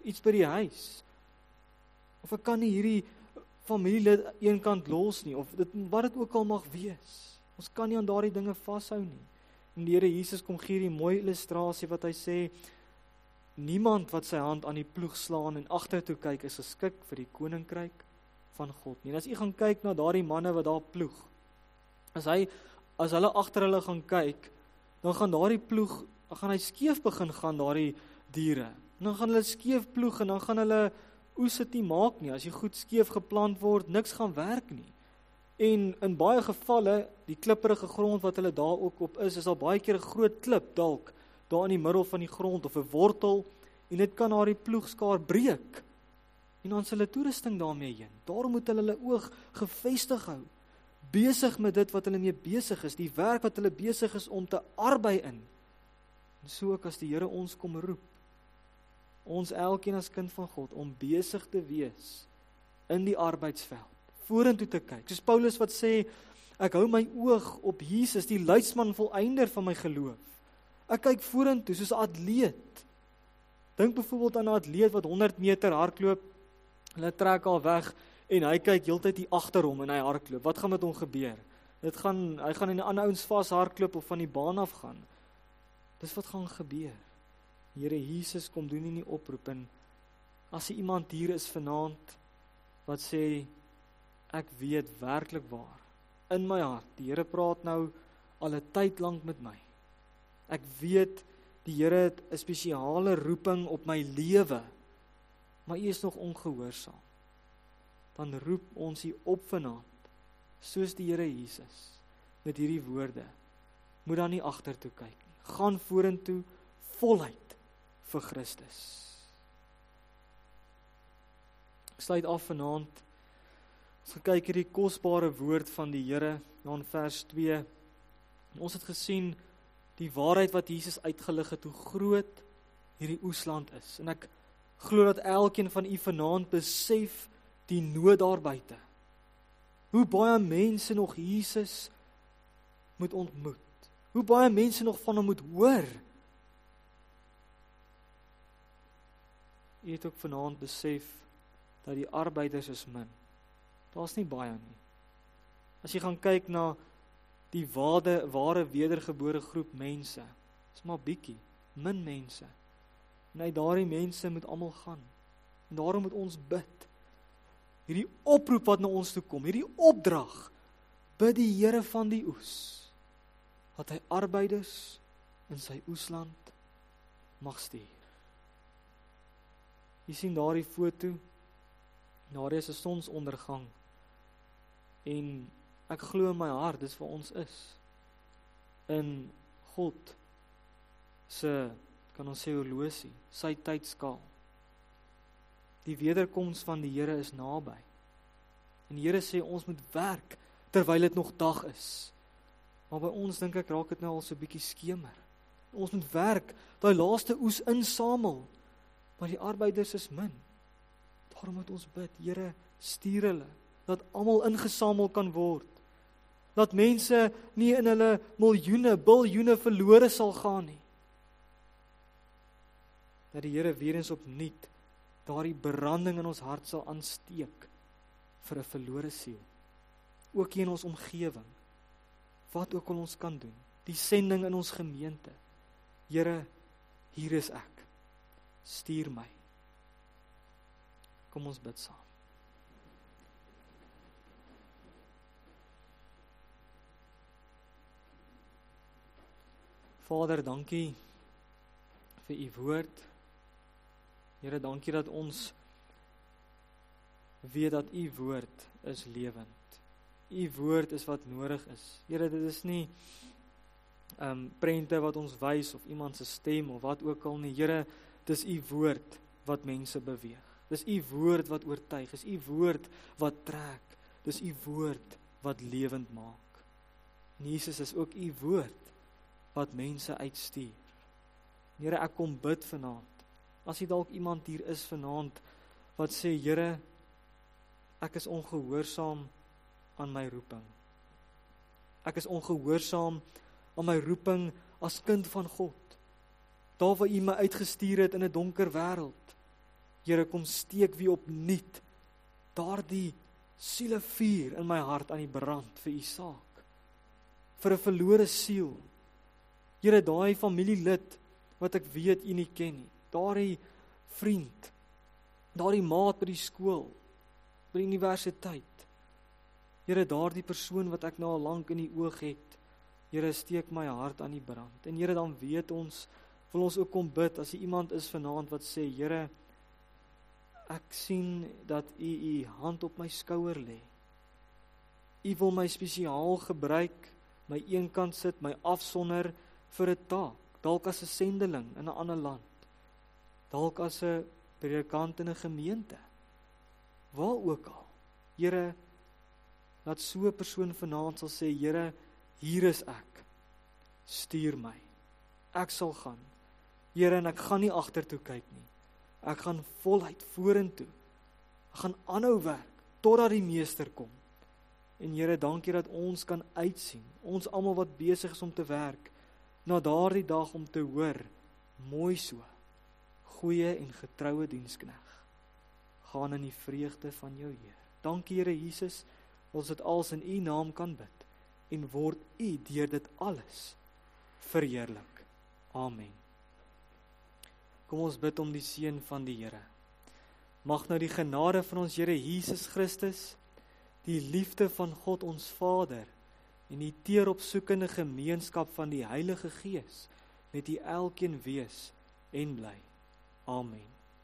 iets by die huis. Of ek kan nie hierdie familielid eenkant los nie, of dit, wat dit ook al mag wees. Ons kan nie aan daardie dinge vashou nie. En die Here Jesus kom gee die mooi illustrasie wat hy sê, niemand wat sy hand aan die ploeg slaan en agtertoe kyk is geskik vir die koninkryk van God nie. En as jy gaan kyk na daardie manne wat daar ploeg, as hy, as hulle agter hulle gaan kyk, dan gaan daardie ploeg, dan gaan hy skeef begin gaan, daardie diere. En dan gaan hulle skeef ploeg en dan gaan hulle oes dit nie maak nie. As jy goed skeef geplant word, niks gaan werk nie. En in baie gevalle, die klipperige grond wat hulle daar ook op is, is al baie keer 'n groot klip dalk, daar in die middel van die grond, of 'n wortel, en dit kan haar die ploegskaar breek. En dan hulle toerusting daarmee heen. Daarom moet hulle hulle oog gefestig hou, besig met dit wat hulle mee besig is, die werk wat hulle besig is om te arbei in. En so ook as die Here ons kom roep, ons elkeen as kind van God, om besig te wees in die arbeidsveld, vorentoe te kyk. Soos Paulus wat sê, ek hou my oog op Jesus, die leidsman volëinder van my geloof. Ek kyk vorentoe soos 'n atleet. Dink byvoorbeeld aan 'n atleet wat honderd meter hardloop, hulle trek al weg en hy kyk heeltyd hier agter hom en hy hardloop. Wat gaan met hom gebeur? Dit gaan hy gaan in 'n ander ouens vas hardloop of van die baan af gaan. Dis wat gaan gebeur. Here Jesus kom doen nie die oproep, en as er iemand hier is vanaand wat sê, ek weet werklik waar, in my hart, die Here praat nou al 'n tyd lank met my. Ek weet, die Here het 'n spesiale roeping op my lewe, maar U is nog ongehoorsaam. Dan roep ons U op vanaand, soos die Here Jesus, met hierdie woorde, moet dan nie agtertoe kyk nie. Gaan vorentoe, voluit vir Christus. Ek sluit af vanaand, ons gekyk hierdie kosbare woord van die Here, na in vers twee, en ons het gesien, die waarheid wat Jesus uitgelig het, hoe groot hierdie oesland is. En ek glo dat elkeen van u vanaand besef die nood daar buite. Hoe baie mense nog Jesus moet ontmoet. Hoe baie mense nog van hom moet hoor. U het ook vanaand besef dat die arbeiders is min. Daar's nie baie nie. As jy gaan kyk na die ware, ware wedergebore groep mense, is maar bietjie, min mense. En uit daardie mense moet almal gaan. En daarom moet ons bid. Hierdie oproep wat na ons toe kom, hierdie opdrag, bid die Here van die oes, dat hy arbeiders in sy oesland mag stuur. Jy sien daardie foto, daar is 'n sonsondergang, en ek glo in my hart, dis vir ons is, in God se, kan ons sê horlosie, sy tydskaal. Die wederkoms van die Here is naby. En die Here sê ons moet werk, terwyl dit nog dag is. Maar by ons dink ek raak dit nou al so 'n bietjie skemer. Ons moet werk, daai laaste oes insamel, maar die arbeiders is min. Daarom moet ons bid, Here, stuur hulle, dat almal ingesamel kan word. Dat mense nie in hulle miljoene, biljoene verlore sal gaan nie. Dat die Here weer eens opnuut daardie branding in ons hart sal aansteek vir 'n verlore siel. Ook hier in ons omgewing, wat ook al ons kan doen, die sending in ons gemeente. Here, hier is ek, stuur my. Kom ons bid saam. Vader, dankie vir u woord. Here, dankie dat ons weet dat u woord is lewend. U woord is wat nodig is. Here, dit is nie um, prente wat ons wys of iemand se stem of wat ook al nie. Here, dis u woord wat mense beweeg. Dis u woord wat oortuig. Dis u woord wat trek. Dis u woord wat lewend maak. En Jesus is ook u woord wat mense uitstuur. Here, ek kom bid vanaand. As jy dalk iemand hier is vanaand wat sê, Here, ek is ongehoorsaam aan my roeping. Ek is ongehoorsaam aan my roeping as kind van God. Daar waar U my uitgestuur het in 'n donker wêreld. Here, kom steek weer opnuut daardie sielevuur in my hart aan die brand vir U saak. Vir 'n verlore siel. Here, daai familielid wat ek weet U nie ken nie. Daardie vriend, daardie maat by die skool, by die universiteit. Here, daardie persoon wat ek nou al lank in die oog het. Here, steek my hart aan die brand. En Here, dan weet ons, wil ons ook kom bid, as iemand is vanaand wat sê, Here, ek sien dat U U hand op my skouer lê. U wil my spesiaal gebruik, my eenkant sit, my afsonder vir 'n taak, dalk as 'n sendeling in 'n ander land, dalk as 'n predikant in 'n gemeente, waar ook al. Here, dat so 'n persoon vanaand sal sê, Here, hier is ek, stuur my, ek sal gaan. Here, en ek gaan nie agtertoe kyk nie, ek gaan voluit vorentoe, ek gaan aanhou werk, totdat die meester kom. En Here, dankie dat ons kan uitsien, ons almal wat besig is om te werk, na daardie dag om te hoor, mooi so, goeie en getroue dienskneg, gaan in die vreugde van jou Heer. Dankie Here Jesus, ons dit als in U naam kan bid, en word U deur dit alles verheerlik. Amen. Kom ons bid om die seën van die Here. Mag nou die genade van ons Here Jesus Christus, die liefde van God ons Vader, en die teeropsoekende gemeenskap van die Heilige Gees, met U elkeen wees en bly. Amen.